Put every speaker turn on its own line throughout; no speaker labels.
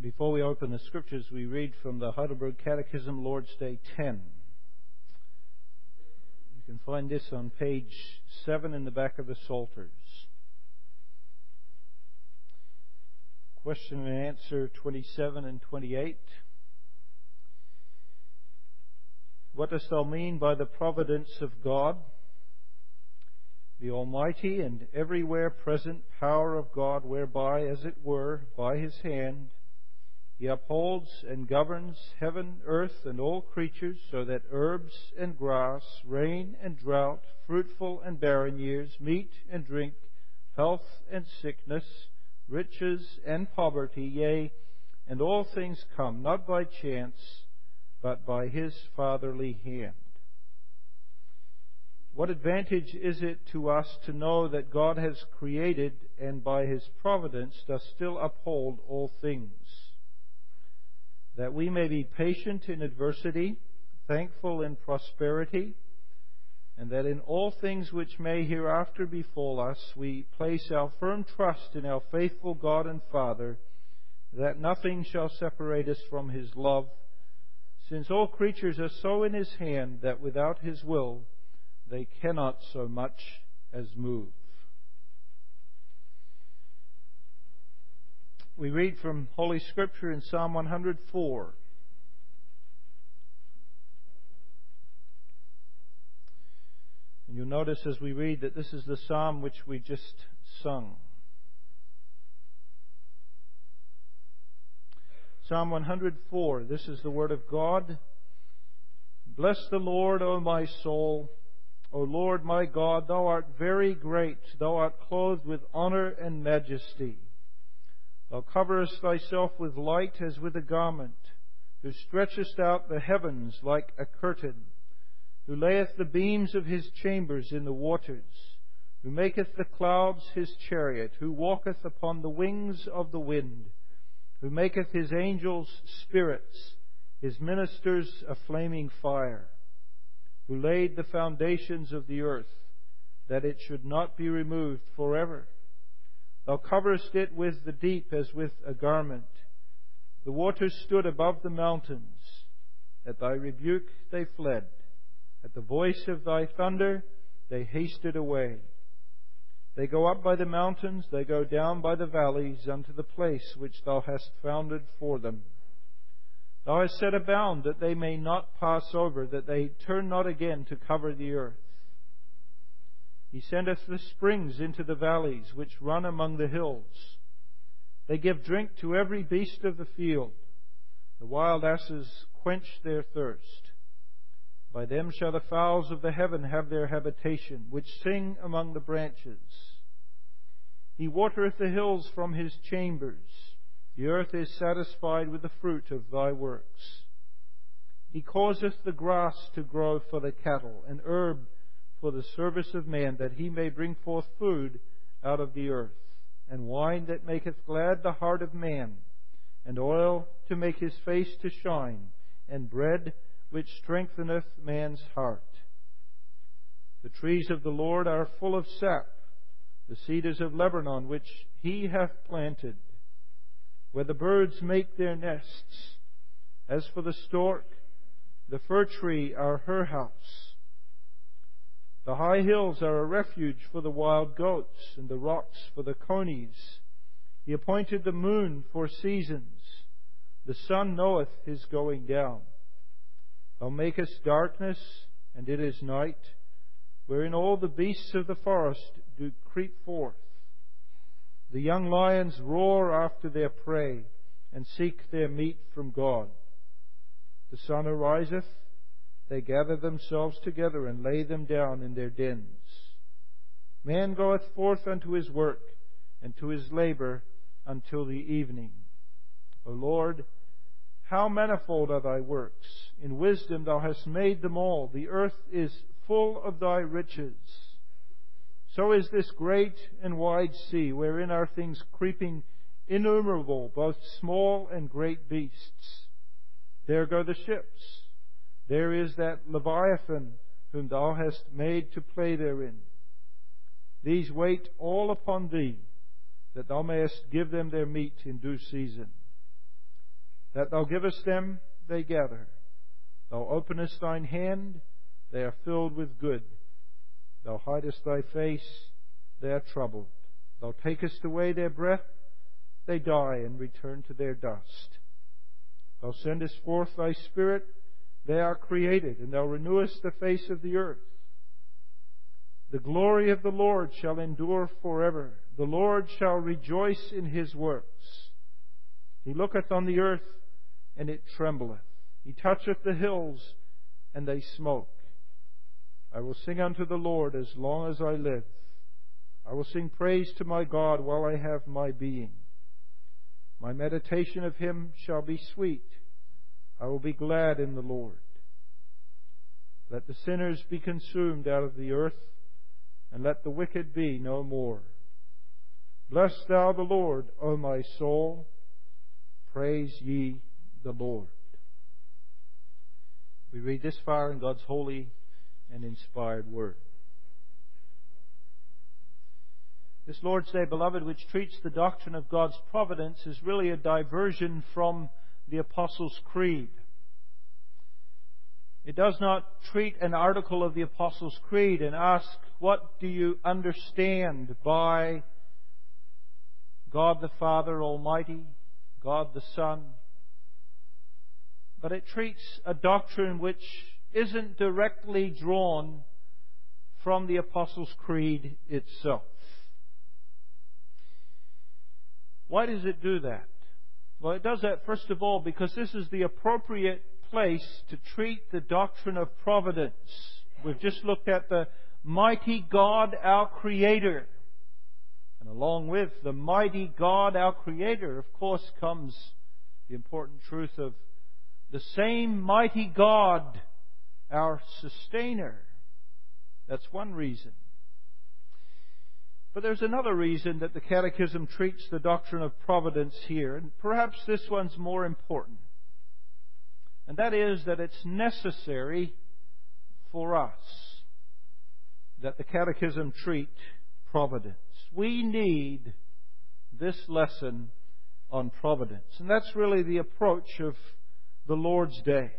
Before we open the Scriptures, we read from the Heidelberg Catechism, Lord's Day 10. You can find this on page 7 in the back of the Psalters. Question and answer 27 and 28. What dost thou mean by the providence of God? The almighty and everywhere present power of God, whereby, as it were, by His hand, He upholds and governs heaven, earth, and all creatures, so that herbs and grass, rain and drought, fruitful and barren years, meat and drink, health and sickness, riches and poverty, yea, and all things come, not by chance, but by His fatherly hand. What advantage is it to us to know that God has created and by His providence does still uphold all things? That we may be patient in adversity, thankful in prosperity, and that in all things which may hereafter befall us, we place our firm trust in our faithful God and Father, that nothing shall separate us from His love, since all creatures are so in His hand that without His will they cannot so much as move. We read from Holy Scripture in Psalm 104. And you'll notice as we read that this is the psalm which we just sung. Psalm 104, this is the Word of God. Bless the Lord, O my soul. O Lord my God, Thou art very great. Thou art clothed with honor and majesty. Thou coverest Thyself with light as with a garment, who stretchest out the heavens like a curtain, who layeth the beams of His chambers in the waters, who maketh the clouds His chariot, who walketh upon the wings of the wind, who maketh His angels spirits, His ministers a flaming fire, who laid the foundations of the earth, that it should not be removed forever. Thou coverest it with the deep as with a garment. The waters stood above the mountains. At Thy rebuke they fled. At the voice of Thy thunder they hasted away. They go up by the mountains, they go down by the valleys, unto the place which Thou hast founded for them. Thou hast set a bound that they may not pass over, that they turn not again to cover the earth. He sendeth the springs into the valleys, which run among the hills. They give drink to every beast of the field. The wild asses quench their thirst. By them shall the fowls of the heaven have their habitation, which sing among the branches. He watereth the hills from His chambers. The earth is satisfied with the fruit of Thy works. He causeth the grass to grow for the cattle, and herb for the service of man, that he may bring forth food out of the earth, and wine that maketh glad the heart of man, and oil to make his face to shine, and bread which strengtheneth man's heart. The trees of the Lord are full of sap, the cedars of Lebanon which He hath planted, where the birds make their nests. As for the stork, the fir tree are her house. The high hills are a refuge for the wild goats, and the rocks for the conies. He appointed the moon for seasons. The sun knoweth his going down. Thou makest darkness, and it is night, wherein all the beasts of the forest do creep forth. The young lions roar after their prey, and seek their meat from God. The sun ariseth, they gather themselves together and lay them down in their dens. Man goeth forth unto his work, and to his labor until the evening. O Lord, how manifold are Thy works! In wisdom Thou hast made them all. The earth is full of Thy riches. So is this great and wide sea, wherein are things creeping innumerable, both small and great beasts. There go the ships. There is that Leviathan whom Thou hast made to play therein. These wait all upon Thee, that Thou mayest give them their meat in due season. That Thou givest them, they gather. Thou openest Thine hand, they are filled with good. Thou hidest Thy face, they are troubled. Thou takest away their breath, they die and return to their dust. Thou sendest forth Thy Spirit, they are created, and Thou renewest the face of the earth. The glory of the Lord shall endure forever. The Lord shall rejoice in His works. He looketh on the earth, and it trembleth. He toucheth the hills, and they smoke. I will sing unto the Lord as long as I live. I will sing praise to my God while I have my being. My meditation of Him shall be sweet. I will be glad in the Lord. Let the sinners be consumed out of the earth, and let the wicked be no more. Bless Thou the Lord, O my soul. Praise ye the Lord. We read this far in God's holy and inspired Word. This Lord's Day, beloved, which treats the doctrine of God's providence, is really a diversion from the Apostles' Creed. It does not treat an article of the Apostles' Creed and ask, what do you understand by God the Father Almighty, God the Son? But it treats a doctrine which isn't directly drawn from the Apostles' Creed itself. Why does it do that? Well, it does that, first of all, because this is the appropriate place to treat the doctrine of providence. We've just looked at the mighty God, our Creator. And along with the mighty God, our Creator, of course, comes the important truth of the same mighty God, our Sustainer. That's one reason. But there's another reason that the Catechism treats the doctrine of providence here, and perhaps this one's more important. And that is that it's necessary for us that the Catechism treat providence. We need this lesson on providence. And that's really the approach of the Lord's Day.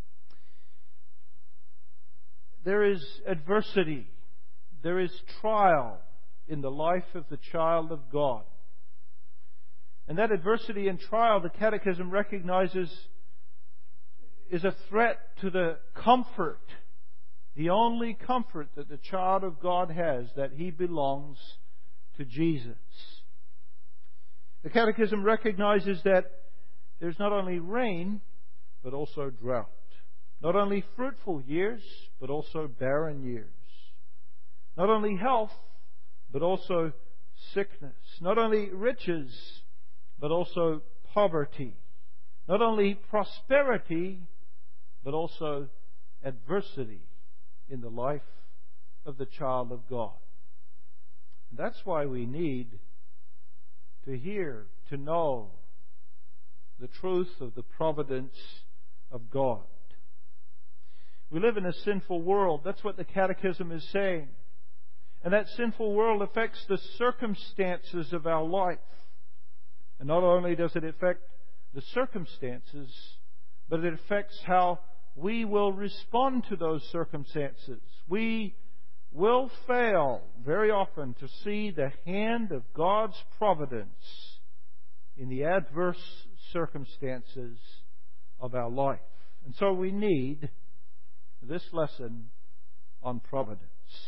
There is adversity. There is trial in the life of the child of God. And that adversity and trial, the Catechism recognizes, is a threat to the comfort, the only comfort that the child of God has, that he belongs to Jesus. The Catechism recognizes that there's not only rain, but also drought. Not only fruitful years, but also barren years. Not only health, but also sickness. Not only riches, but also poverty. Not only prosperity, but also adversity in the life of the child of God. And that's why we need to hear, to know the truth of the providence of God. We live in a sinful world. That's what the Catechism is saying. And that sinful world affects the circumstances of our life. And not only does it affect the circumstances, but it affects how we will respond to those circumstances. We will fail very often to see the hand of God's providence in the adverse circumstances of our life. And so we need this lesson on providence.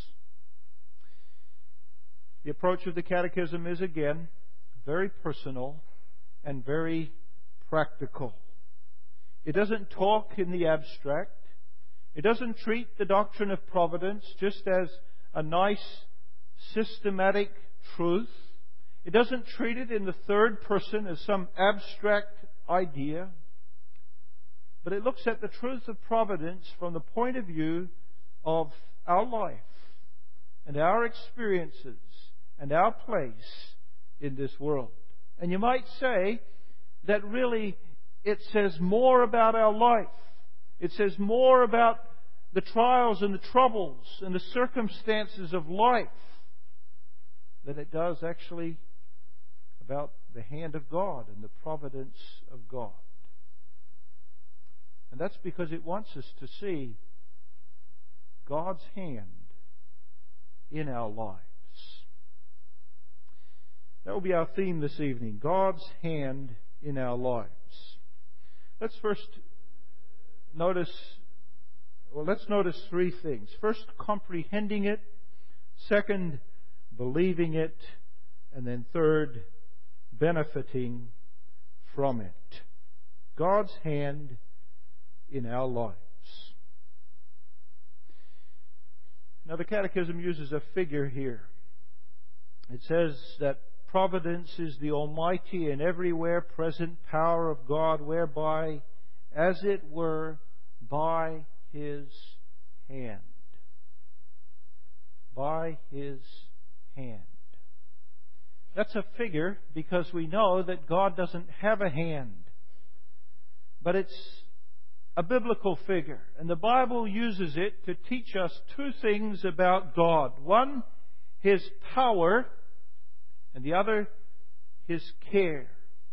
The approach of the Catechism is, again, very personal and very practical. It doesn't talk in the abstract. It doesn't treat the doctrine of providence just as a nice, systematic truth. It doesn't treat it in the third person as some abstract idea. But it looks at the truth of providence from the point of view of our life and our experiences and our place in this world. And you might say that really it says more about our life. It says more about the trials and the troubles and the circumstances of life than it does actually about the hand of God and the providence of God. And that's because it wants us to see God's hand in our lives. That will be our theme this evening, God's hand in our lives. Let's notice three things. First, comprehending it. Second, believing it. And then third, benefiting from it. God's hand in our lives. Now, the Catechism uses a figure here. It says that providence is the almighty and everywhere present power of God, whereby, as it were, by His hand. By His hand. That's a figure because we know that God doesn't have a hand. But it's a biblical figure. And the Bible uses it to teach us two things about God. One, His power, and the other, His care.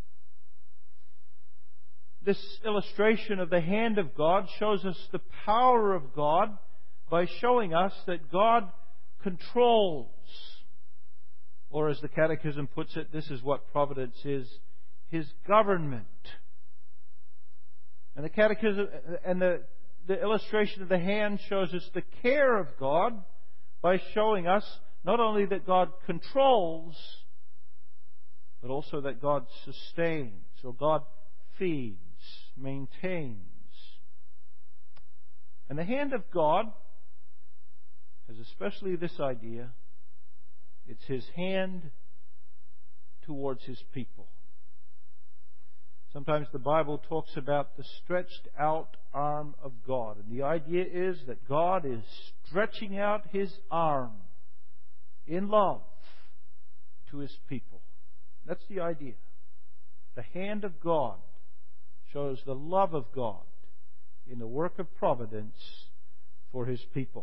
This illustration of the hand of God shows us the power of God by showing us that God controls. Or as the Catechism puts it, this is what providence is, His government. And the Catechism and the illustration of the hand shows us the care of God by showing us not only that God controls, but also that God sustains, or God feeds, maintains. And the hand of God has especially this idea. It's His hand towards His people. Sometimes the Bible talks about the stretched out arm of God. And the idea is that God is stretching out His arm in love to His people. That's the idea. The hand of God shows the love of God in the work of providence for His people.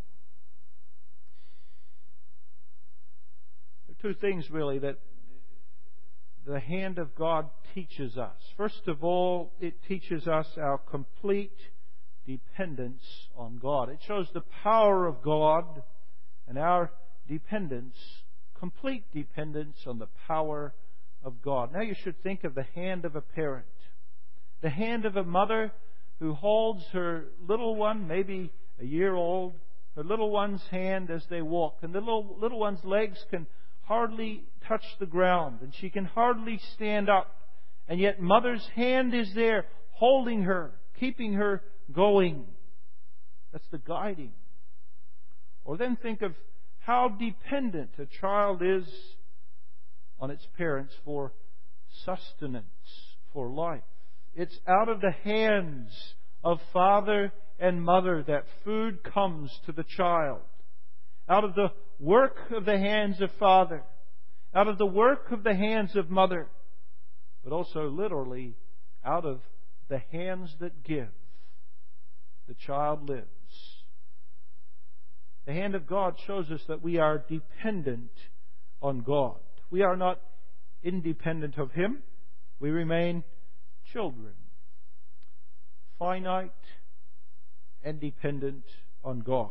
There are two things really that the hand of God teaches us. First of all, it teaches us our complete dependence on God. It shows the power of God and our dependence, complete dependence on the power of God. Now you should think of the hand of a parent. The hand of a mother who holds her little one, maybe a year old, her little one's hand as they walk. And the little one's legs can hardly touch the ground, and she can hardly stand up. And yet mother's hand is there, holding her, keeping her going. That's the guiding. Or then think of how dependent a child is on its parents for sustenance, for life. It's out of the hands of father and mother that food comes to the child. Out of the work of the hands of father, out of the work of the hands of mother, but also literally out of the hands that give, the child lives. The hand of God shows us that we are dependent on God. We are not independent of Him. We remain children, finite and dependent on God.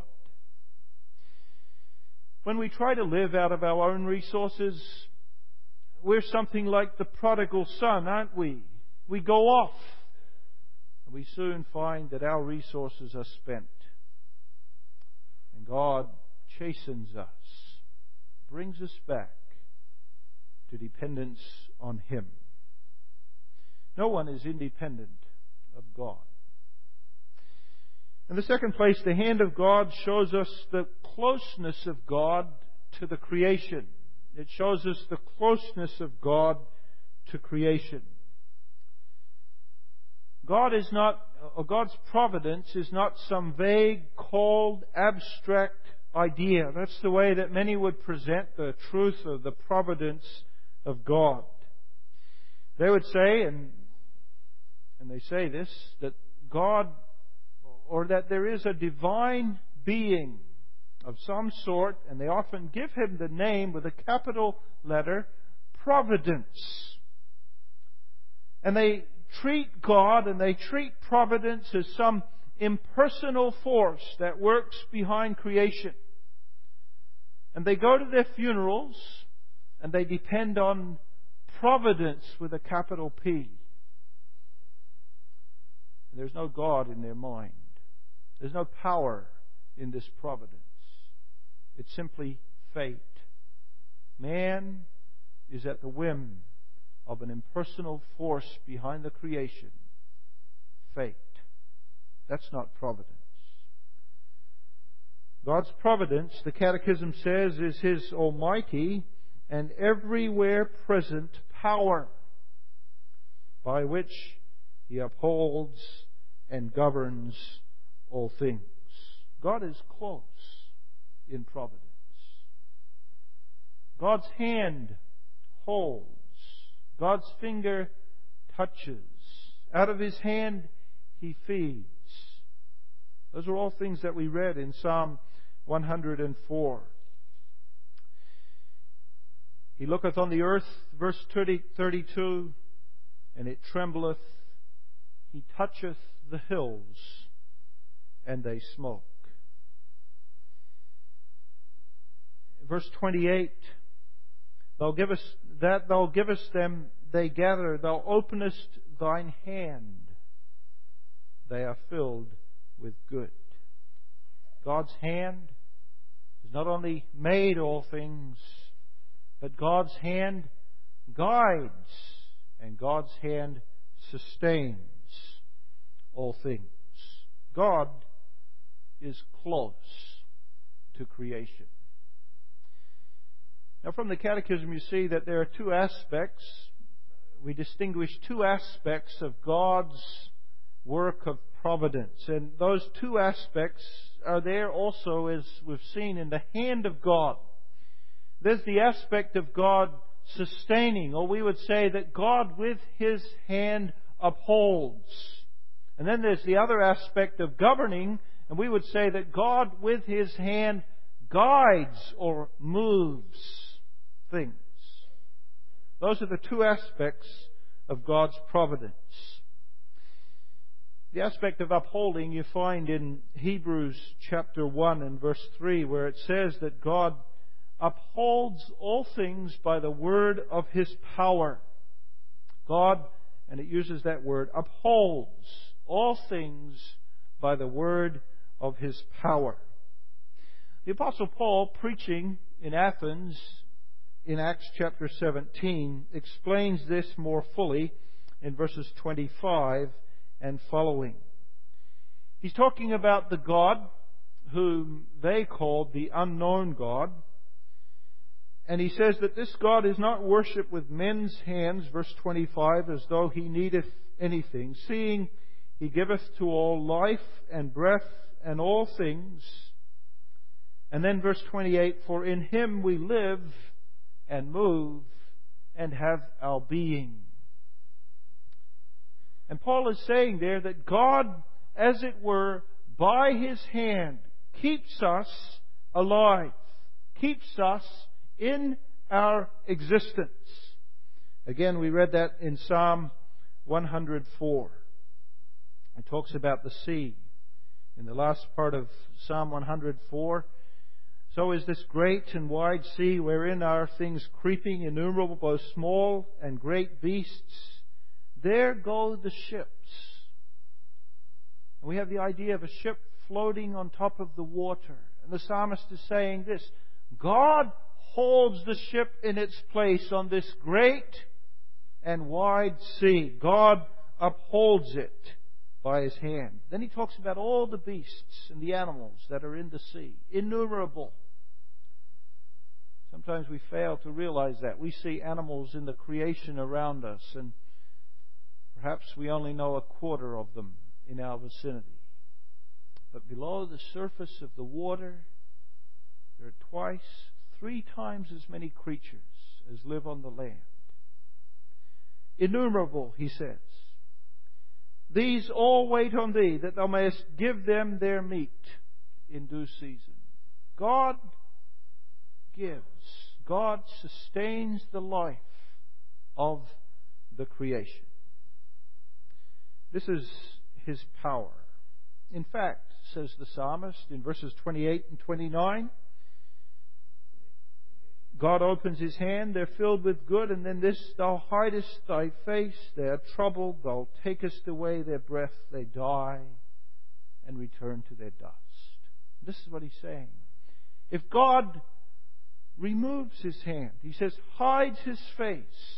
When we try to live out of our own resources, we're something like the prodigal son, aren't we? We go off, and we soon find that our resources are spent. And God chastens us, brings us back to dependence on Him. No one is independent of God. In the second place, the hand of God shows us the closeness of God to the creation. It shows us the closeness of God to creation. God's providence is not some vague, cold, abstract idea. That's the way that many would present the truth of the providence of God. They would say, and they say this, that God, or that there is a divine being of some sort, and they often give Him the name with a capital letter, Providence. And they treat God and they treat providence as some impersonal force that works behind creation. And they go to their funerals and they depend on providence with a capital P. And there's no God in their mind. There's no power in this providence. It's simply fate. Man is at the whim of an impersonal force behind the creation. Fate. That's not providence. God's providence, the Catechism says, is His almighty and everywhere present power by which He upholds and governs all things. God is close in providence. God's hand holds. God's finger touches. Out of His hand He feeds. Those are all things that we read in Psalm 104. He looketh on the earth, verse 32, and it trembleth. He toucheth the hills, and they smoke. Verse 28, Thou givest them, they gather. Thou openest thine hand. They are filled with good. God's hand has not only made all things, but God's hand guides and God's hand sustains all things. God is close to creation. Now, from the Catechism, you see that there are two aspects. We distinguish two aspects of God's work of providence. And those two aspects are there also, as we've seen, in the hand of God. There's the aspect of God sustaining, or we would say that God with His hand upholds. And then there's the other aspect of governing, and we would say that God with His hand guides or moves things. Those are the two aspects of God's providence. The aspect of upholding you find in Hebrews chapter 1 and verse 3, where it says that God upholds all things by the word of His power. God, and it uses that word, upholds all things by the word of His power. The Apostle Paul, preaching in Athens in Acts chapter 17, explains this more fully in verses 25 and following. He's talking about the God whom they called the unknown God. And he says that this God is not worshipped with men's hands, verse 25, as though He needeth anything, seeing He giveth to all life and breath and all things. And then verse 28, for in Him we live and move and have our being. And Paul is saying there that God, as it were, by His hand, keeps us alive, keeps us in our existence. Again, we read that in Psalm 104. It talks about the sea. In the last part of Psalm 104, so is this great and wide sea wherein are things creeping, innumerable, both small and great beasts. There go the ships. And we have the idea of a ship floating on top of the water. And the psalmist is saying this: God holds the ship in its place on this great and wide sea. God upholds it by His hand. Then he talks about all the beasts and the animals that are in the sea. Innumerable. Sometimes we fail to realize that. We see animals in the creation around us, and perhaps we only know a quarter of them in our vicinity. But below the surface of the water, there are 3 times as many creatures as live on the land. Innumerable, he says. These all wait on Thee, that Thou mayest give them their meat in due season. God gives. God sustains the life of the creation. This is His power. In fact, says the psalmist in verses 28 and 29, God opens His hand, they're filled with good, and then this, Thou hidest Thy face, they are troubled, Thou takest away their breath, they die and return to their dust. This is what He's saying. If God removes His hand, He says, hides His face,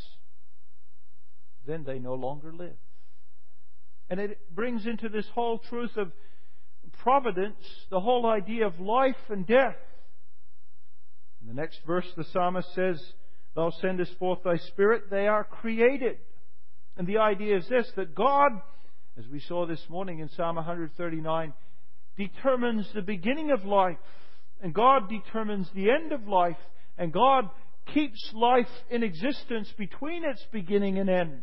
then they no longer live. And it brings into this whole truth of providence the whole idea of life and death. In the next verse, the psalmist says, Thou sendest forth Thy Spirit, they are created. And the idea is this, that God, as we saw this morning in Psalm 139, determines the beginning of life, and God determines the end of life, and God keeps life in existence between its beginning and end.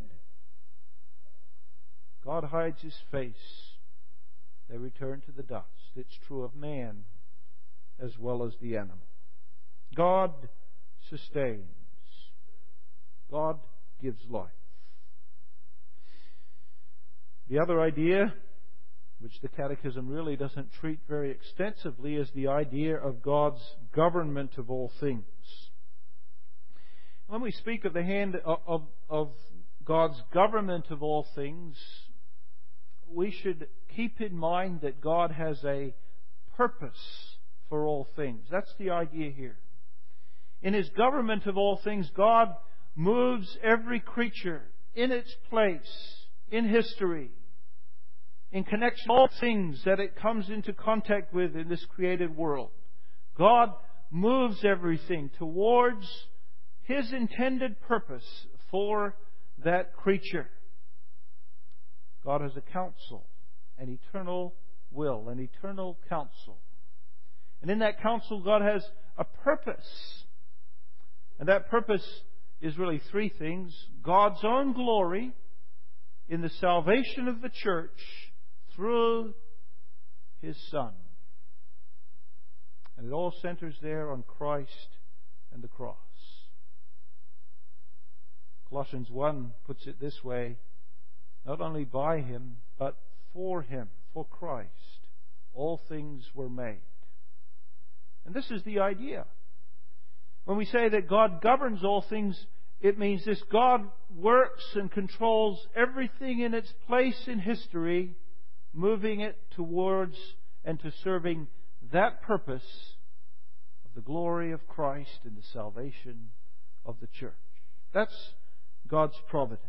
God hides His face. They return to the dust. It's true of man as well as the animal. God sustains. God gives life. The other idea, which the Catechism really doesn't treat very extensively, is the idea of God's government of all things. When we speak of the hand of God's government of all things, we should keep in mind that God has a purpose for all things. That's the idea here. In His government of all things, God moves every creature in its place, in history, in connection with all things that it comes into contact with in this created world. God moves everything towards His intended purpose for that creature. God has a counsel, an eternal will, an eternal counsel. And in that counsel, God has a purpose. And that purpose is really three things. God's own glory in the salvation of the church through His Son. And it all centers there on Christ and the cross. Colossians 1 puts it this way, not only by Him, but for Him, for Christ, all things were made. And this is the idea. When we say that God governs all things, it means this: God works and controls everything in its place in history, moving it towards and to serving that purpose of the glory of Christ and the salvation of the church. That's God's providence.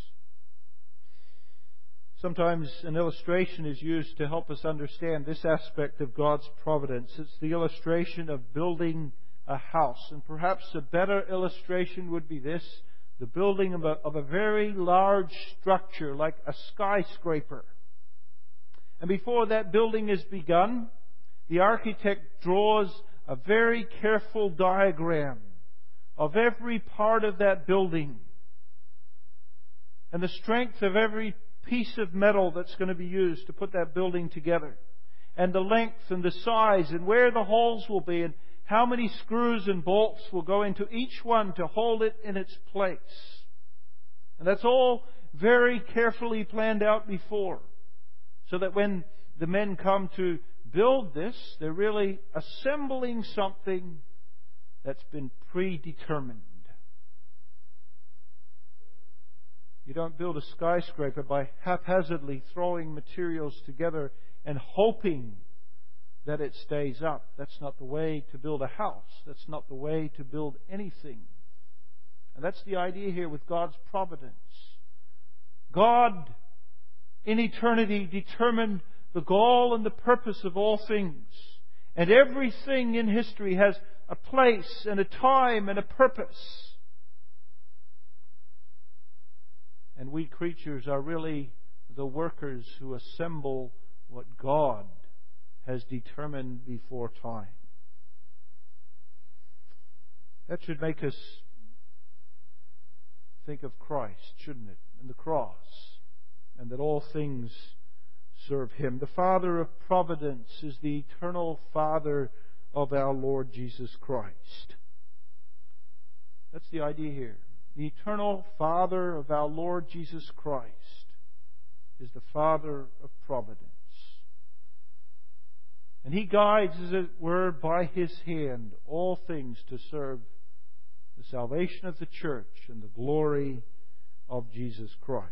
Sometimes an illustration is used to help us understand this aspect of God's providence. It's the illustration of building a house. And perhaps a better illustration would be this: the building of a very large structure, like a skyscraper. And before that building is begun, the architect draws a very careful diagram of every part of that building and the strength of every piece of metal that's going to be used to put that building together, and the length and the size and where the holes will be, and how many screws and bolts will go into each one to hold it in its place. And that's all very carefully planned out before, so that when the men come to build this, they're really assembling something that's been predetermined. You don't build a skyscraper by haphazardly throwing materials together and hoping that it stays up. That's not the way to build a house. That's not the way to build anything. And that's the idea here with God's providence. God, in eternity, determined the goal and the purpose of all things. And everything in history has a place and a time and a purpose. And we creatures are really the workers who assemble what God has determined before time. That should make us think of Christ, shouldn't it? And the cross. And that all things serve Him. The Father of providence is the eternal Father of our Lord Jesus Christ. That's the idea here. The eternal Father of our Lord Jesus Christ is is the Father of providence. And He guides, as it were, by His hand all things to serve the salvation of the church and the glory of Jesus Christ.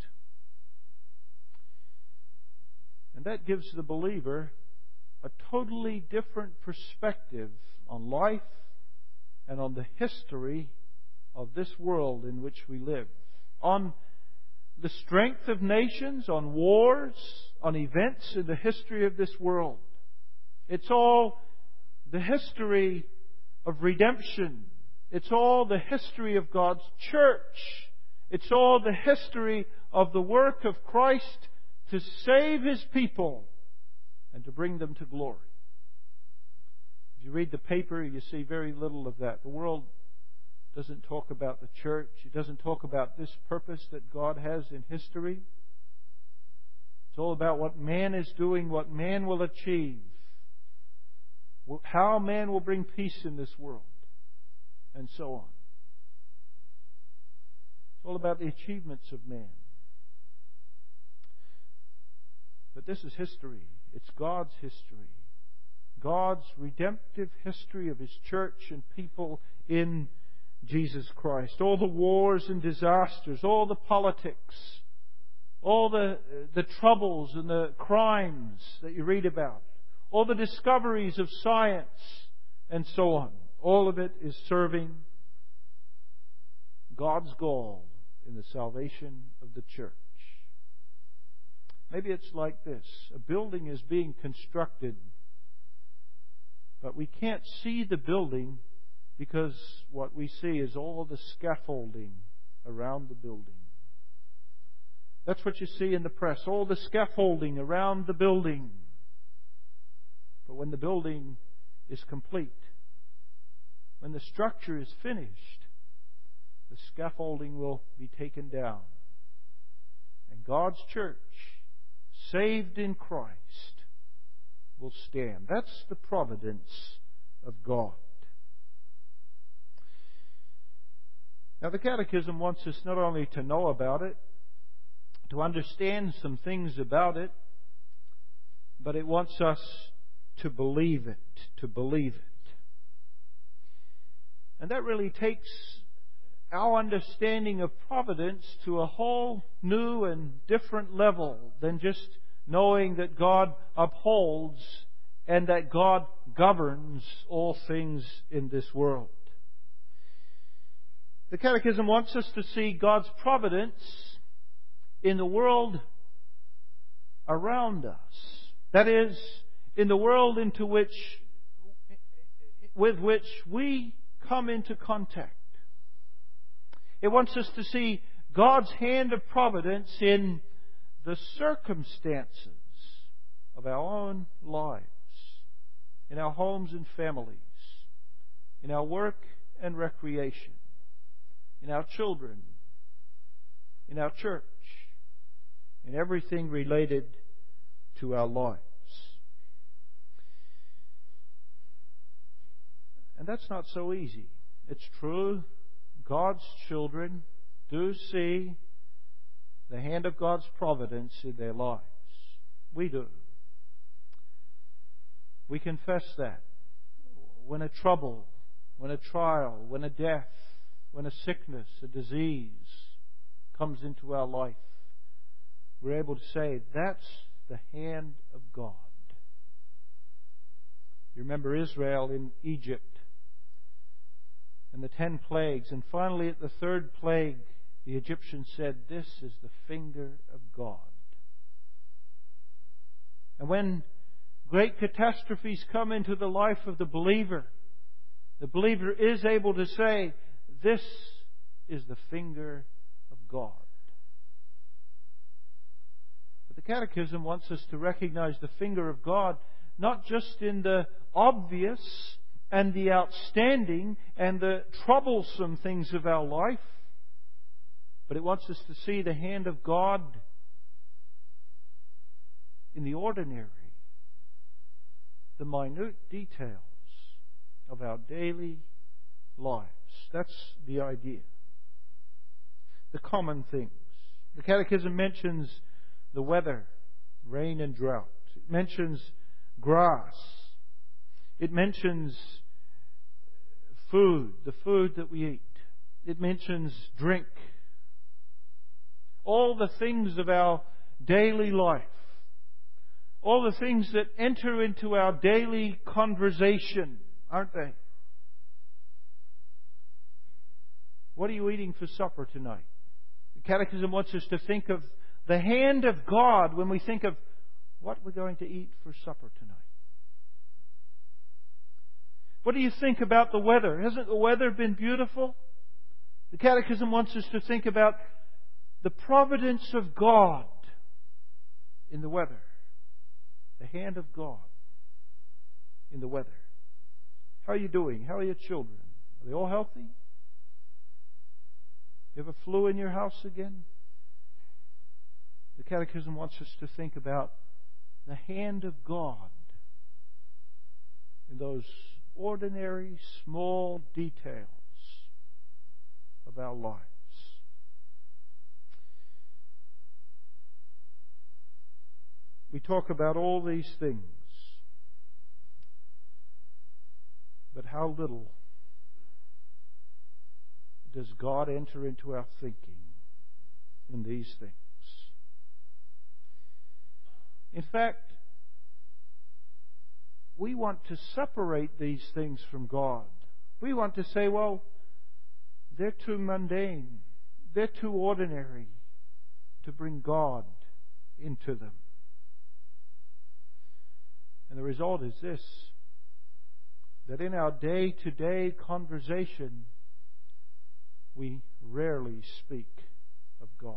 And that gives the believer a totally different perspective on life and on the history of this world in which we live. On the strength of nations, on wars, on events in the history of this world. It's all the history of redemption. It's all the history of God's church. It's all the history of the work of Christ to save His people and to bring them to glory. If you read the paper, you see very little of that. The world doesn't talk about the church. It doesn't talk about this purpose that God has in history. It's all about what man is doing, what man will achieve, how man will bring peace in this world, and so on. It's all about the achievements of man. But this is history. It's God's history. God's redemptive history of His church and people in Jesus Christ. All the wars and disasters, all the politics, all the troubles and the crimes that you read about, all the discoveries of science and so on. All of it is serving God's goal in the salvation of the church. Maybe it's like this. A building is being constructed, but we can't see the building because what we see is all the scaffolding around the building. That's what you see in the press, all the scaffolding around the building. But when the building is complete, when the structure is finished, the scaffolding will be taken down. And God's church, saved in Christ, will stand. That's the providence of God. Now, the Catechism wants us not only to know about it, to understand some things about it, but it wants us to believe it, to believe it. And that really takes our understanding of providence to a whole new and different level than just knowing that God upholds and that God governs all things in this world. The Catechism wants us to see God's providence in the world around us. That is, in the world with which we come into contact. It wants us to see God's hand of providence in the circumstances of our own lives, in our homes and families, in our work and recreation, in our children, in our church, in everything related to our lives. And that's not so easy. It's true, God's children do see the hand of God's providence in their lives. We do. We confess that. When a trouble, when a trial, when a death, when a sickness, a disease comes into our life, we're able to say, that's the hand of God. You remember Israel in Egypt and the 10 plagues. And finally at the third plague, the Egyptians said, this is the finger of God. And when great catastrophes come into the life of the believer is able to say, this is the finger of God. But the Catechism wants us to recognize the finger of God not just in the obvious and the outstanding and the troublesome things of our life, but it wants us to see the hand of God in the ordinary, the minute details of our daily lives. That's the idea. The common things. The Catechism mentions the weather, rain and drought. It mentions grass. It mentions food, the food that we eat. It mentions drink. All the things of our daily life. All the things that enter into our daily conversation, aren't they? What are you eating for supper tonight? The Catechism wants us to think of the hand of God when we think of what we're going to eat for supper tonight. What do you think about the weather? Hasn't the weather been beautiful? The Catechism wants us to think about the providence of God in the weather. The hand of God in the weather. How are you doing? How are your children? Are they all healthy? You have a flu in your house again? The Catechism wants us to think about the hand of God in those ordinary, small details of our lives. We talk about all these things, but how little does God enter into our thinking in these things? In fact, we want to separate these things from God. We want to say, well, they're too mundane. They're too ordinary to bring God into them. And the result is this, that in our day-to-day conversation, we rarely speak of God.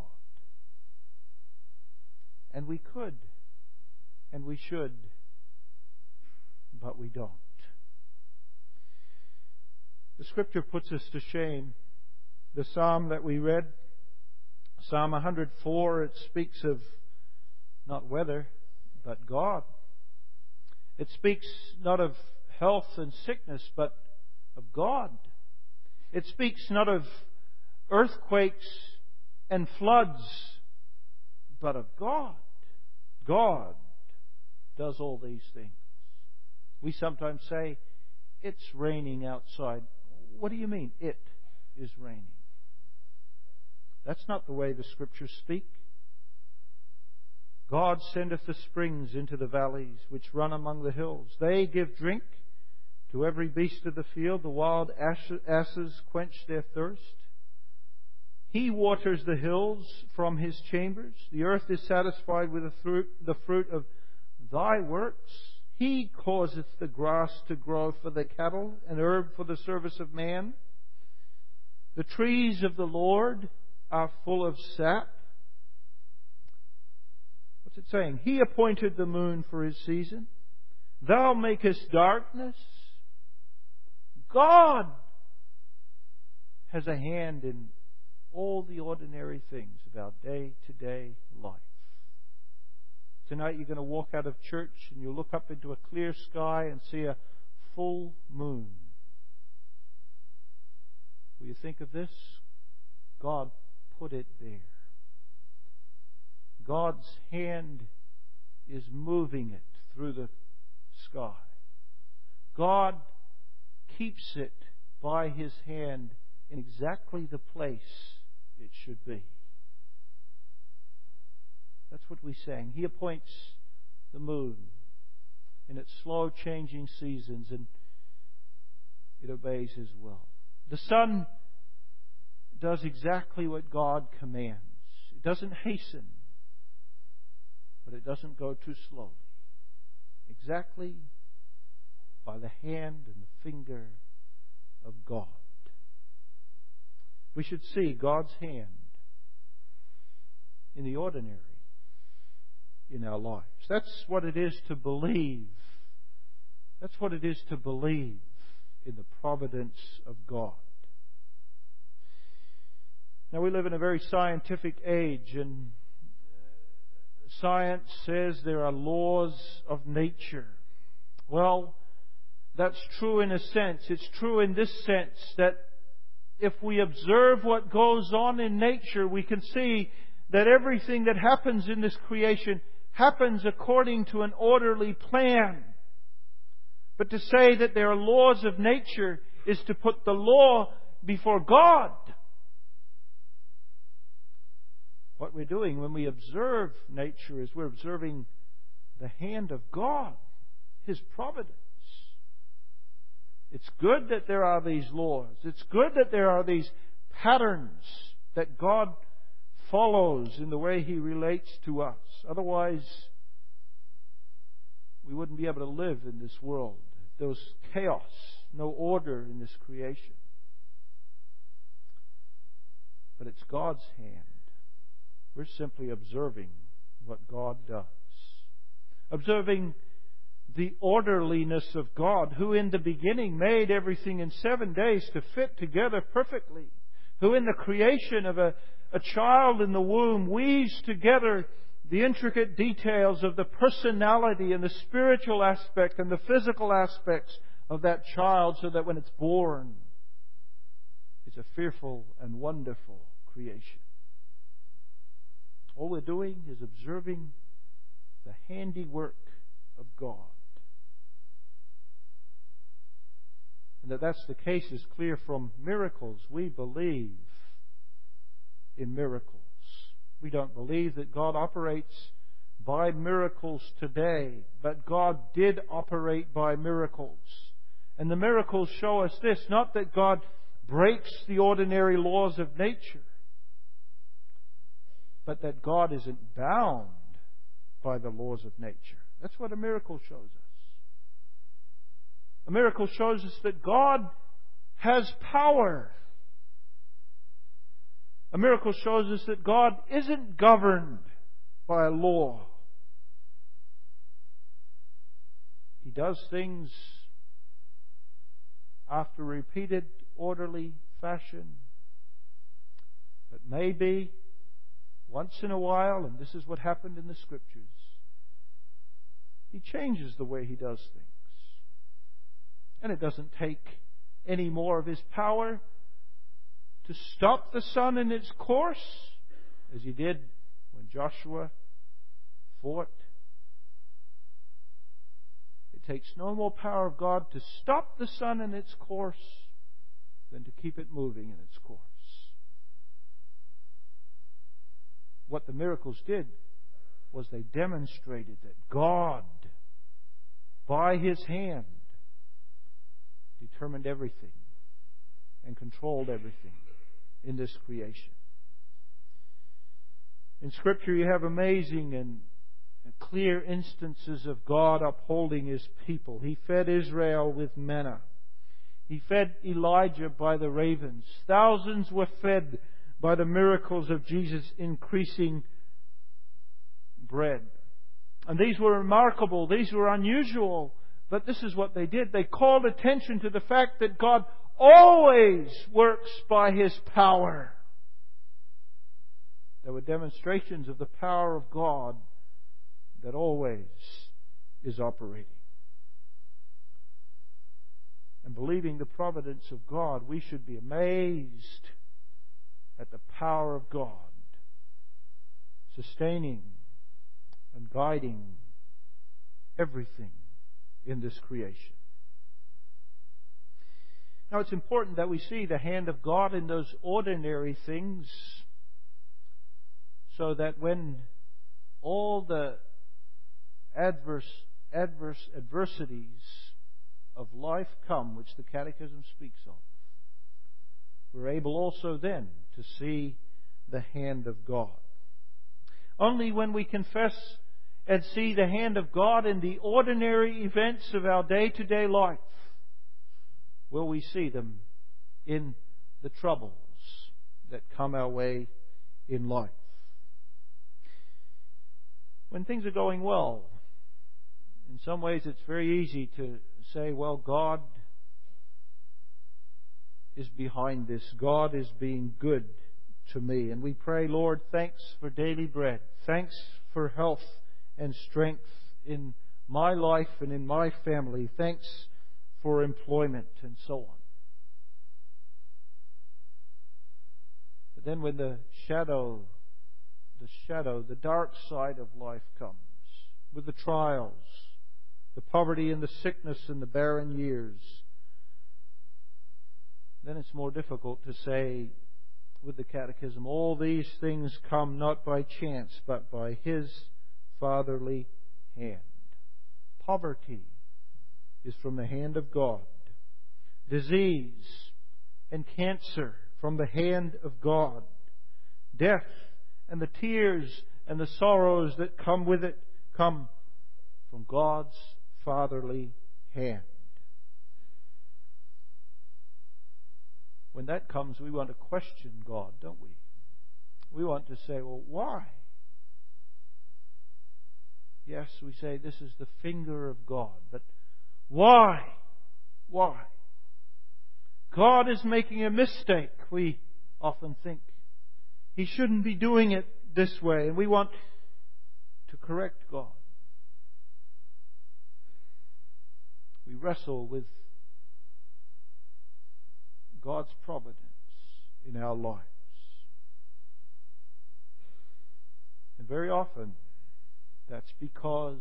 And we could, and we should, but we don't. The Scripture puts us to shame. The Psalm that we read, Psalm 104, it speaks of not weather, but God. It speaks not of health and sickness, but of God. It speaks not of earthquakes and floods, but of God. God does all these things. We sometimes say, it's raining outside. What do you mean, it is raining? That's not the way the Scriptures speak. God sendeth the springs into the valleys, which run among the hills. They give drink to every beast of the field. The wild asses quench their thirst. He waters the hills from His chambers. The earth is satisfied with the fruit of Thy works. He causeth the grass to grow for the cattle, and herb for the service of man. The trees of the Lord are full of sap. What's it saying? He appointed the moon for His season. Thou makest darkness. God has a hand in all the ordinary things of our day-to-day life. Tonight you're going to walk out of church and you'll look up into a clear sky and see a full moon. Will you think of this? God put it there. God's hand is moving it through the sky. God keeps it by His hand in exactly the place it should be. That's what we sang. He appoints the moon in its slow changing seasons, and it obeys His will. The sun does exactly what God commands. It doesn't hasten, but it doesn't go too slowly. Exactly by the hand and the finger of God. We should see God's hand in the ordinary in our lives. That's what it is to believe. That's what it is to believe in the providence of God. Now, we live in a very scientific age, and science says there are laws of nature. Well, that's true in a sense. It's true in this sense that if we observe what goes on in nature, we can see that everything that happens in this creation happens according to an orderly plan. But to say that there are laws of nature is to put the law before God. What we're doing when we observe nature is we're observing the hand of God, His providence. It's good that there are these laws. It's good that there are these patterns that God follows in the way He relates to us. Otherwise, we wouldn't be able to live in this world. There was chaos, no order in this creation. But it's God's hand. We're simply observing what God does. Observing the orderliness of God, who in the beginning made everything in 7 days to fit together perfectly. Who in the creation of a child in the womb weaves together the intricate details of the personality and the spiritual aspect and the physical aspects of that child, so that when it's born, it's a fearful and wonderful creation. All we're doing is observing the handiwork of God. And that's the case is clear from miracles. We believe in miracles. We don't believe that God operates by miracles today, but God did operate by miracles. And the miracles show us this, not that God breaks the ordinary laws of nature, but that God isn't bound by the laws of nature. That's what a miracle shows us. A miracle shows us that God has power. A miracle shows us that God isn't governed by a law. He does things after repeated, orderly fashion. But maybe once in a while, and this is what happened in the Scriptures, He changes the way He does things. And it doesn't take any more of His power to stop the sun in its course, as He did when Joshua fought. It takes no more power of God to stop the sun in its course than to keep it moving in its course. What the miracles did was they demonstrated that God, by His hand, determined everything and controlled everything in this creation. In Scripture you have amazing and clear instances of God upholding His people. He fed Israel with manna. He fed Elijah by the ravens. Thousands were fed by the miracles of Jesus increasing bread. And these were remarkable. These were unusual. But this is what they did. They called attention to the fact that God always works by His power. There were demonstrations of the power of God that always is operating. And believing the providence of God, we should be amazed at the power of God, sustaining and guiding everything in this creation. Now it's important that we see the hand of God in those ordinary things, so that when all the adversities of life come, which the Catechism speaks of, we're able also then to see the hand of God. Only when we confess and see the hand of God in the ordinary events of our day-to-day life will we see them in the troubles that come our way in life. When things are going well, in some ways it's very easy to say, well, God is behind this. God is being good to me. And we pray, Lord, thanks for daily bread. Thanks for health and strength in my life and in my family. Thanks for employment and so on. But then when the shadow the shadow, the dark side of life comes, with the trials, the poverty and the sickness and the barren years, then it's more difficult to say with the Catechism, all these things come not by chance, but by His fatherly hand. Poverty is from the hand of God. Disease and cancer from the hand of God. Death and the tears and the sorrows that come with it come from God's fatherly hand. When that comes, we want to question God, don't we? We want to say, well, why? Yes, we say this is the finger of God, but why? Why? God is making a mistake, we often think. He shouldn't be doing it this way, and we want to correct God. We wrestle with God's providence in our lives. And very often, that's because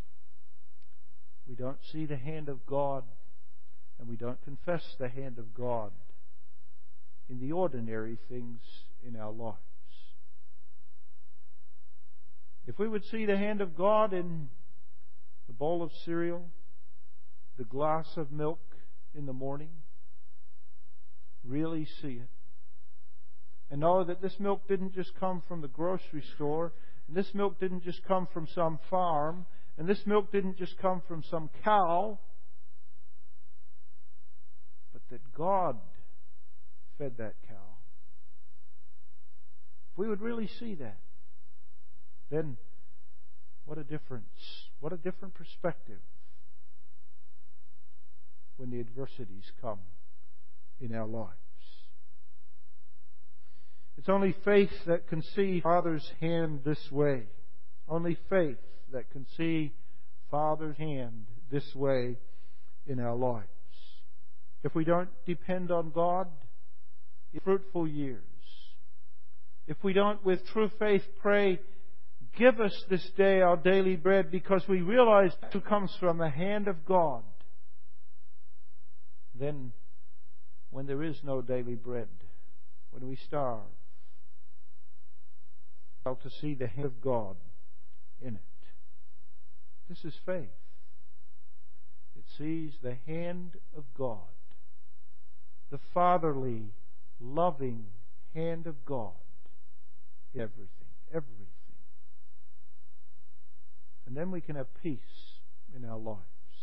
we don't see the hand of God and we don't confess the hand of God in the ordinary things in our lives. If we would see the hand of God in the bowl of cereal, the glass of milk in the morning, really see it, and know that this milk didn't just come from the grocery store, and this milk didn't just come from some farm, and this milk didn't just come from some cow, but that God fed that cow. If we would really see that, then what a difference, what a different perspective when the adversities come in our lives. It's only faith that can see Father's hand this way. Only faith that can see Father's hand this way in our lives. If we don't depend on God, in fruitful years. If we don't with true faith pray, give us this day our daily bread, because we realize it comes from the hand of God, then when there is no daily bread, when we starve, to see the hand of God in it. This is faith. It sees the hand of God, the fatherly, loving hand of God in everything. And then we can have peace in our lives.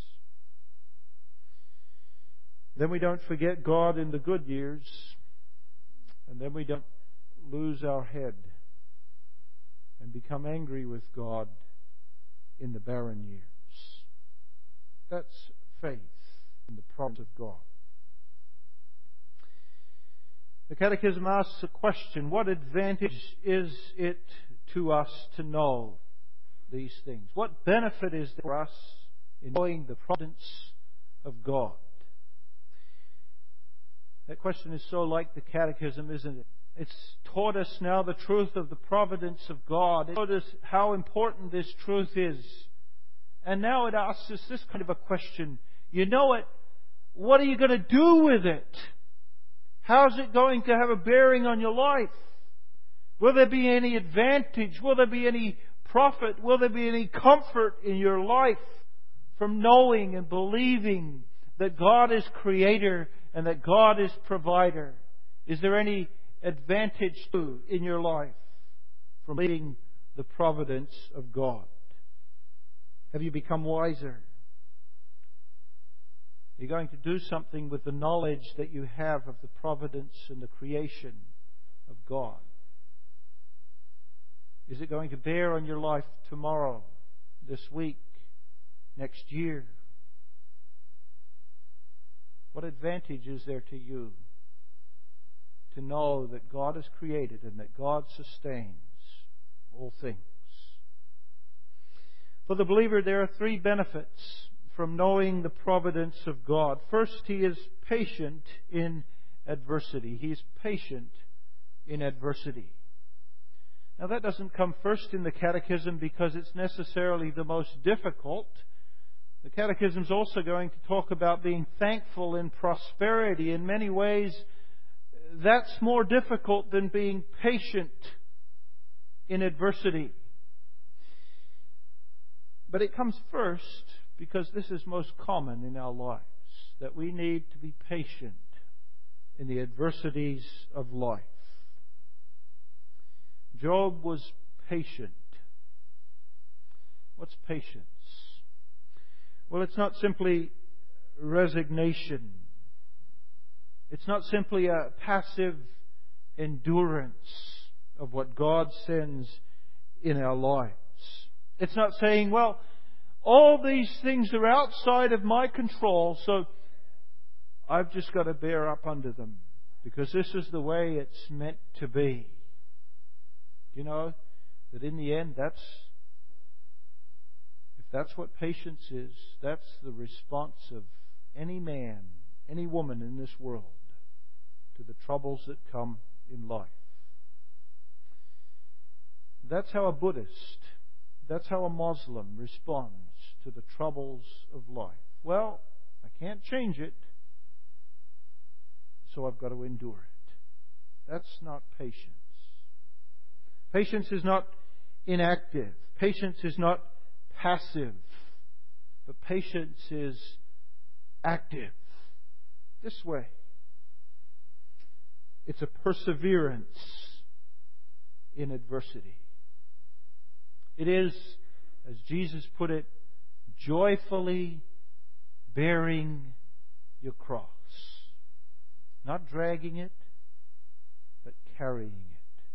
Then we don't forget God in the good years, and then we don't lose our head and become angry with God in the barren years. That's faith in the promise of God. The Catechism asks a question: what advantage is it to us to know these things? What benefit is there for us in knowing the providence of God? That question is so like the Catechism, isn't it? It's taught us now the truth of the providence of God. It's taught us how important this truth is. And now it asks us this kind of a question. You know it. What are you going to do with it? How's it going to have a bearing on your life? Will there be any advantage? Will there be any profit? Will there be any comfort in your life from knowing and believing that God is Creator and that God is Provider? Is there any advantage in your life from believing the providence of God? Have you become wiser? You're going to do something with the knowledge that you have of the providence and the creation of God. Is it going to bear on your life tomorrow, this week, next year? What advantage is there to you to know that God has created and that God sustains all things? For the believer, there are three benefits from knowing the providence of God. First, he is patient in adversity. He is patient in adversity. Now that doesn't come first in the Catechism because it's necessarily the most difficult. The Catechism is also going to talk about being thankful in prosperity. In many ways, that's more difficult than being patient in adversity. But it comes first because this is most common in our lives, that we need to be patient in the adversities of life. Job was patient. What's patience? Well, it's not simply resignation. It's not simply a passive endurance of what God sends in our lives. It's not saying, well, all these things are outside of my control, so I've just got to bear up under them because this is the way it's meant to be. You know that in the end, if that's what patience is, that's the response of any man, any woman in this world to the troubles that come in life. That's how a Buddhist, that's how a Muslim responds to the troubles of life. Well, I can't change it, so I've got to endure it. That's not patience. Patience is not inactive. Patience is not passive. But patience is active. This way. It's a perseverance in adversity. It is, as Jesus put it, joyfully bearing your cross. Not dragging it, but carrying it.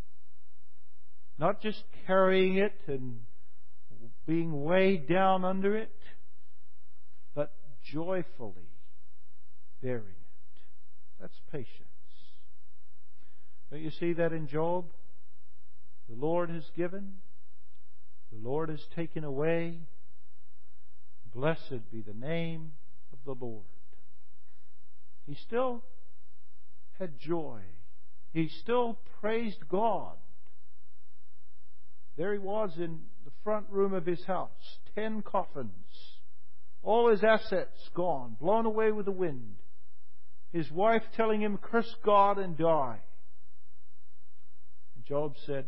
Not just carrying it and being weighed down under it, but joyfully bearing it. That's patience. Don't you see that in Job? The Lord has given, the Lord has taken away. Blessed be the name of the Lord. He still had joy. He still praised God. There he was in the front room of his house, 10 coffins, all his assets gone, blown away with the wind. His wife telling him, curse God and die. And Job said,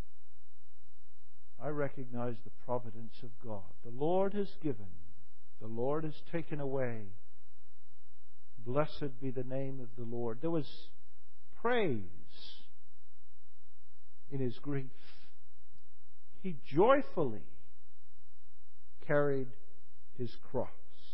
I recognize the providence of God. The Lord has given, the Lord has taken away. Blessed be the name of the Lord. There was praise in his grief. He joyfully carried his cross.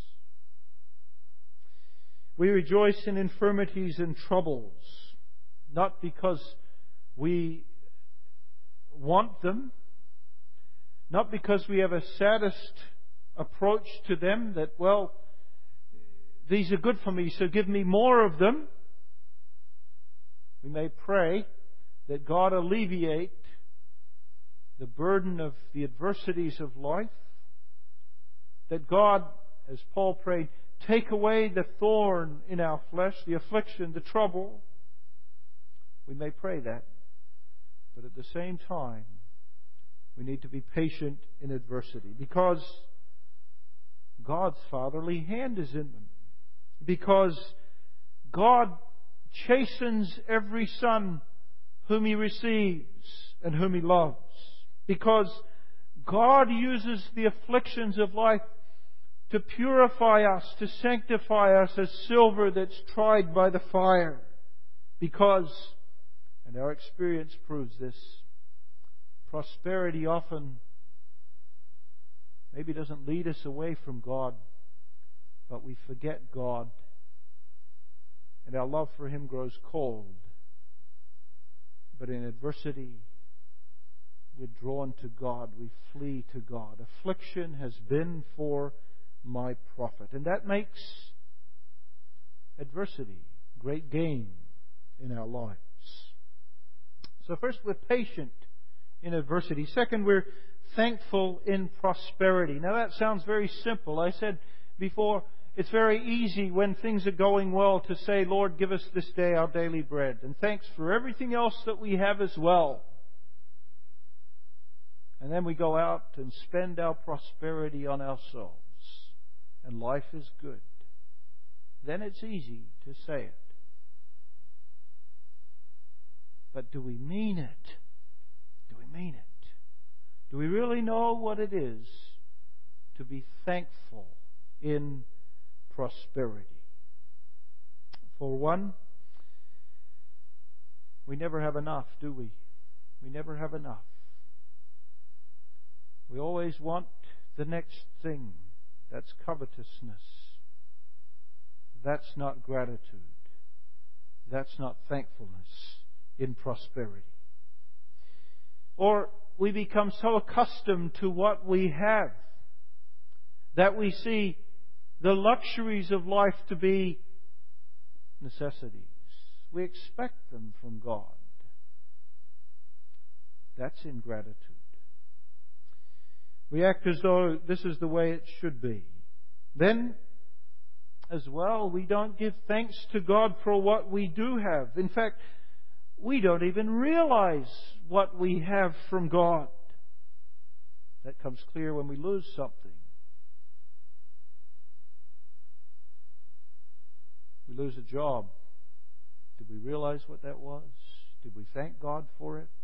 We rejoice in infirmities and troubles, not because we want them, not because we have a sadist approach to them that, well, these are good for me, so give me more of them. We may pray that God alleviate the burden of the adversities of life. That God, as Paul prayed, take away the thorn in our flesh, the affliction, the trouble. We may pray that. But at the same time, we need to be patient in adversity because God's fatherly hand is in them. Because God chastens every son whom He receives and whom He loves. Because God uses the afflictions of life to purify us, to sanctify us as silver that's tried by the fire. Because, and our experience proves this, prosperity often maybe doesn't lead us away from God, but we forget God, and our love for Him grows cold. But in adversity, we're drawn to God. We flee to God. Affliction has been for my profit. And that makes adversity great gain in our lives. So first, we're patient in adversity. Second, we're thankful in prosperity. Now that sounds very simple. I said before, it's very easy when things are going well to say, Lord, give us this day our daily bread. And thanks for everything else that we have as well. And then we go out and spend our prosperity on ourselves. And life is good. Then it's easy to say it. But do we mean it? Do we mean it? Do we really know what it is to be thankful in prosperity? For one, we never have enough, do we? We never have enough. We always want the next thing. That's covetousness. That's not gratitude. That's not thankfulness in prosperity. Or we become so accustomed to what we have that we see the luxuries of life to be necessities. We expect them from God. That's ingratitude. We act as though this is the way it should be. Then, as well, we don't give thanks to God for what we do have. In fact, we don't even realize what we have from God. That comes clear when we lose something. We lose a job. Did we realize what that was? Did we thank God for it?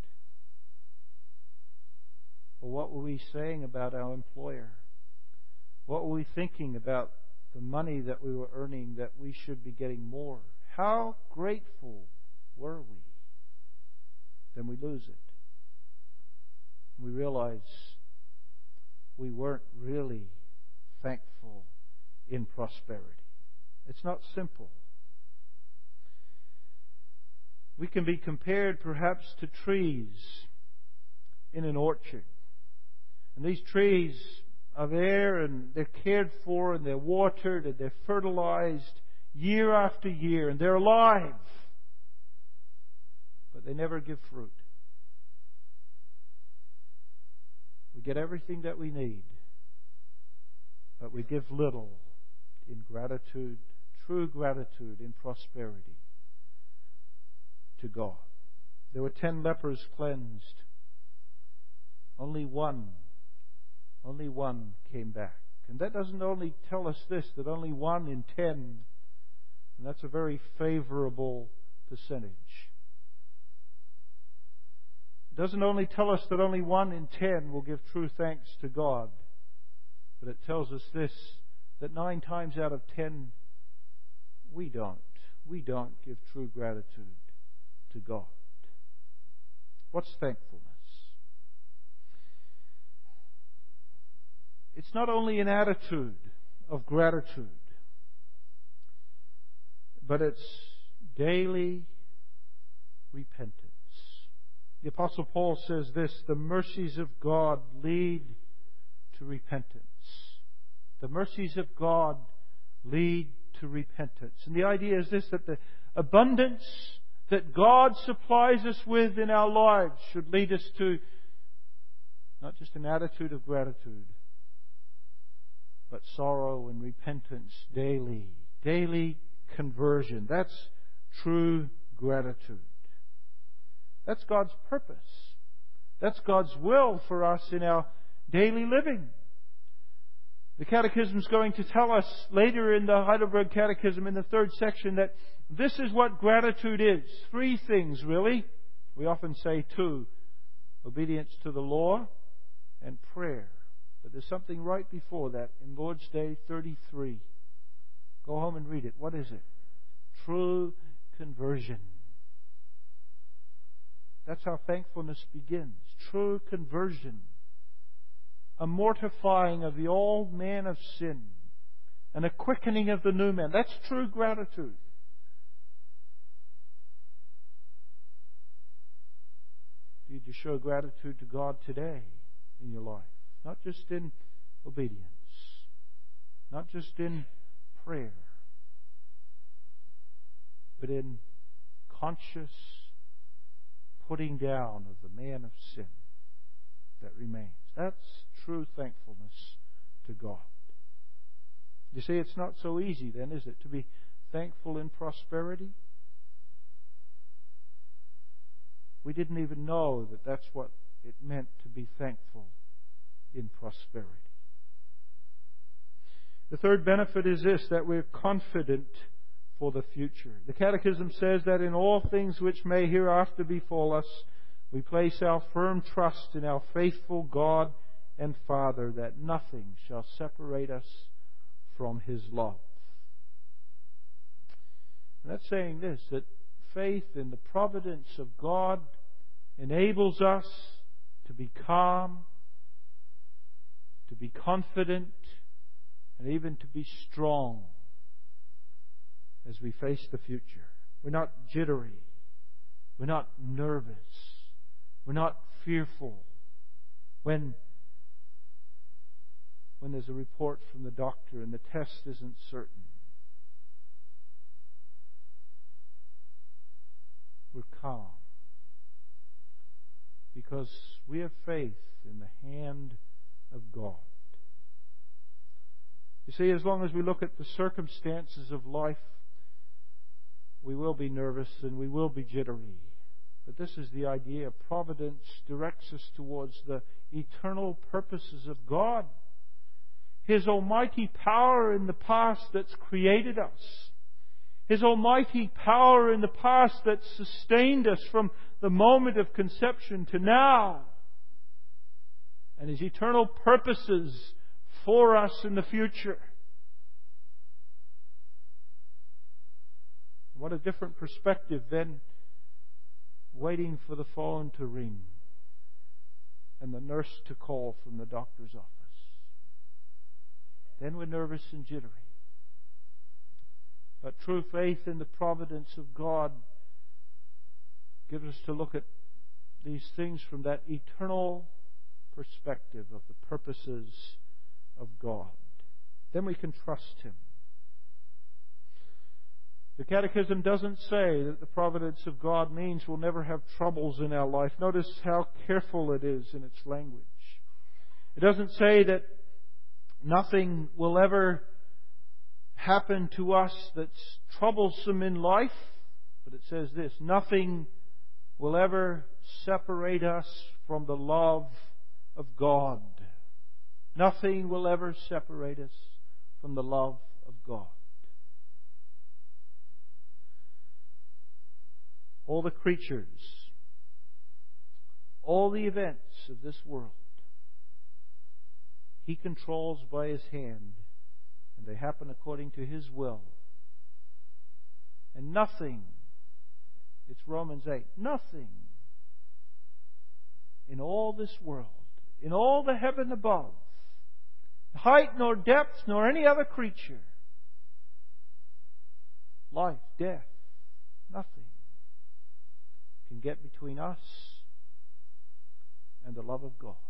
Or what were we saying about our employer? What were we thinking about the money that we were earning that we should be getting more? How grateful were we? Then we lose it. We realize we weren't really thankful in prosperity. It's not simple. We can be compared perhaps to trees in an orchard. And these trees are there and they're cared for and they're watered and they're fertilized year after year and they're alive. But they never give fruit. We get everything that we need, but we give little in gratitude, true gratitude in prosperity to God. There were 10 lepers cleansed. Only one came back. And that doesn't only tell us this, that only 1 in 10, and that's a very favorable percentage. It doesn't only tell us that only 1 in 10 will give true thanks to God, but it tells us this, that 9 times out of 10, we don't give true gratitude to God. What's thankfulness? It's not only an attitude of gratitude, but it's daily repentance. The Apostle Paul says this, the mercies of God lead to repentance. The mercies of God lead to repentance. And the idea is this, that the abundance that God supplies us with in our lives should lead us to not just an attitude of gratitude, but sorrow and repentance daily. Daily conversion. That's true gratitude. That's God's purpose. That's God's will for us in our daily living. The Catechism is going to tell us later in the Heidelberg Catechism in the 3rd section that this is what gratitude is. 3 things, really. We often say 2. Obedience to the law and prayer. But there's something right before that in Lord's Day 33. Go home and read it. What is it? True conversion. That's how thankfulness begins. True conversion. A mortifying of the old man of sin. And a quickening of the new man. That's true gratitude. Do you show gratitude to God today in your life? Not just in obedience. Not just in prayer. But in conscious putting down of the man of sin that remains. That's true thankfulness to God. You see, it's not so easy then, is it, to be thankful in prosperity? We didn't even know that that's what it meant to be thankful in prosperity. The third benefit is this, that we're confident for the future. The Catechism says that in all things which may hereafter befall us, we place our firm trust in our faithful God and Father, that nothing shall separate us from His love. And that's saying this, that faith in the providence of God enables us to be calm, to be confident, and even to be strong as we face the future. We're not jittery. We're not nervous. We're not fearful when there's a report from the doctor and the test isn't certain. We're calm because we have faith in the hand of God. You see, as long as we look at the circumstances of life, we will be nervous and we will be jittery. But this is the idea. Providence directs us towards the eternal purposes of God. His almighty power in the past that's created us. His almighty power in the past that sustained us from the moment of conception to now. And His eternal purposes for us in the future. What a different perspective than waiting for the phone to ring and the nurse to call from the doctor's office. Then we're nervous and jittery. But true faith in the providence of God gives us to look at these things from that eternal perspective of the purposes of God. Then we can trust Him. The Catechism doesn't say that the providence of God means we'll never have troubles in our life. Notice how careful it is in its language. It doesn't say that nothing will ever happen to us that's troublesome in life, but it says this, nothing will ever separate us from the love of God. Nothing will ever separate us from the love of God. All the creatures, all the events of this world, He controls by His hand, and they happen according to His will. And nothing, it's Romans 8, nothing in all this world, in all the heaven above, height nor depth nor any other creature, life, death, nothing can get between us and the love of God.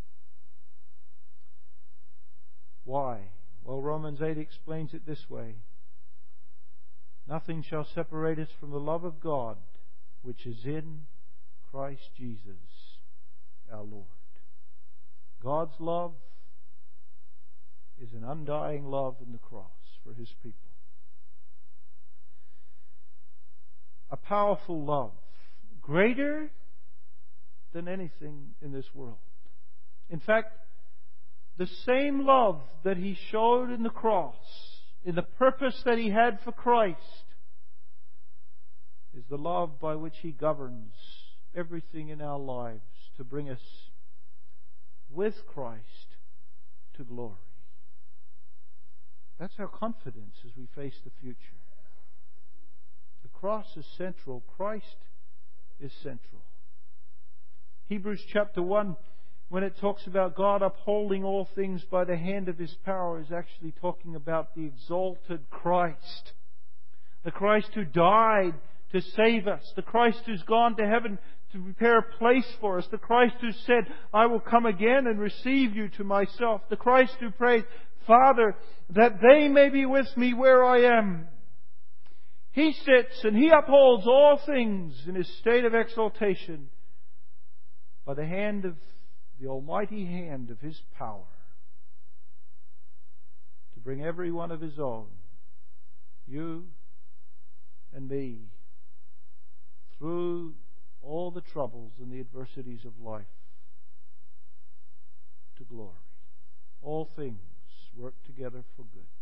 Why? Well, Romans 8 explains it this way. Nothing shall separate us from the love of God, which is in Christ Jesus, our Lord. God's love is an undying love in the cross for His people. A powerful love, greater than anything in this world. In fact, the same love that He showed in the cross, in the purpose that He had for Christ, is the love by which He governs everything in our lives to bring us with Christ to glory. That's our confidence as we face the future. The cross is central. Christ is central. Hebrews chapter 1, when it talks about God upholding all things by the hand of His power, is actually talking about the exalted Christ. The Christ who died to save us. The Christ who's gone to heaven to prepare a place for us. The Christ who said, I will come again and receive you to myself. The Christ who prayed, Father, that they may be with me where I am. He sits and He upholds all things in His state of exaltation by the hand of the almighty hand of His power to bring every one of His own, you and me, through all the troubles and the adversities of life to glory. All things work together for good.